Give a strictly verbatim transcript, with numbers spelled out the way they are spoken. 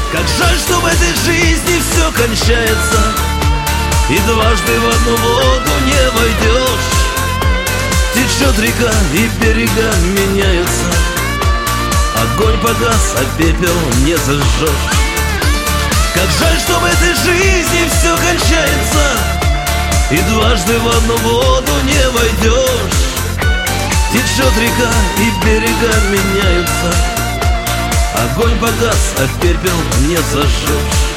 Как жаль, что в этой жизни все кончается, и дважды в одну воду не войдешь. Течет река, и берега меняются, огонь погас, а пепел не зажжешь. Как жаль, что в этой жизни все кончается, и дважды в одну воду не войдешь. Течет река, и берега меняются, огонь погас, а пепел не зажжешь.